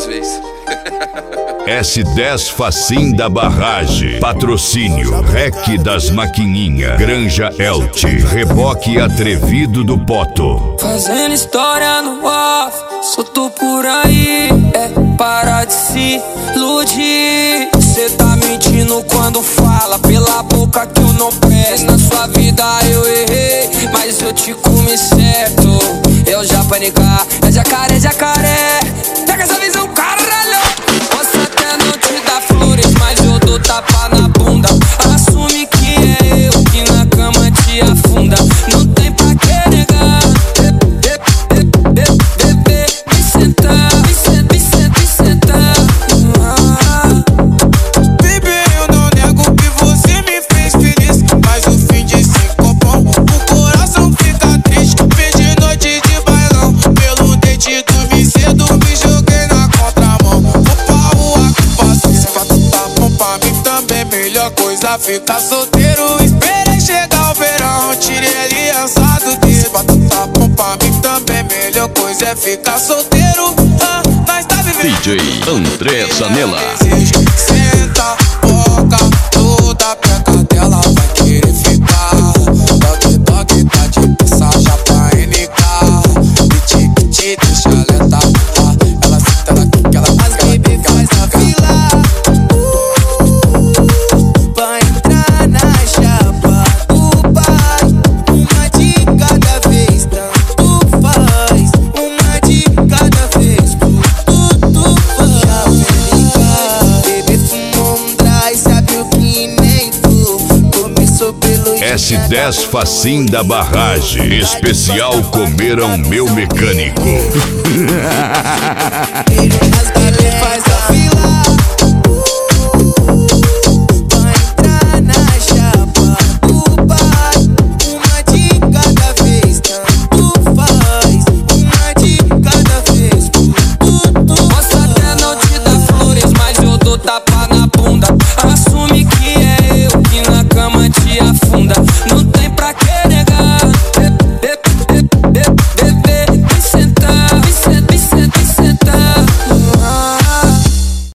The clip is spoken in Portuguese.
vez. S10 Facim da Barragem. Patrocínio Rec das Maquininha, Granja Elche, Reboque Atrevido do Poto. Fazendo história no off, solto por aí. É parar de se iludir. Cê tá mentindo quando fala pela boca que eu não presto. Na sua vida eu errei, mas eu te comi certo. Eu já panicar, é jacaré, jacaré. Pega essa visão, caralho. Posso até não te dar flores, mas eu dou tapa na bunda. Assume que é eu que na cama te afunda. Não tem pra que negar. Vem sentar, vem sentar. Baby, eu não nego que você me fez feliz, mas o fim de cinco bom, o coração fica triste. Perdi noite de bailão, pelo dente dormi cedo, me joguei na contramão. Vou pra rua que passo, se tá bom pra mim também. Melhor coisa ficar solteiro, esperei chegar o verão, tirei aliança do dedo. Se tá bom pra mim também, melhor coisa é ficar solteiro. Nós tá vivendo DJ André Zanella. Senta, boca, toda peca dela vai querer ficar. Toque, toque, tá de passagem pra NK. Piti, piti, deixa lenta. Ela senta, ela quica, ela fica. As baby faz a fila pra entrar na chapa do pai. Uma de cada vez, tanto faz. Uma de cada vez, tudo faz. Já vem bebê fumou dry, sabe o que nem tu. Começou pelo S10 Facim da Barragem. Especial Comeram Meu Mecânico. as baby faz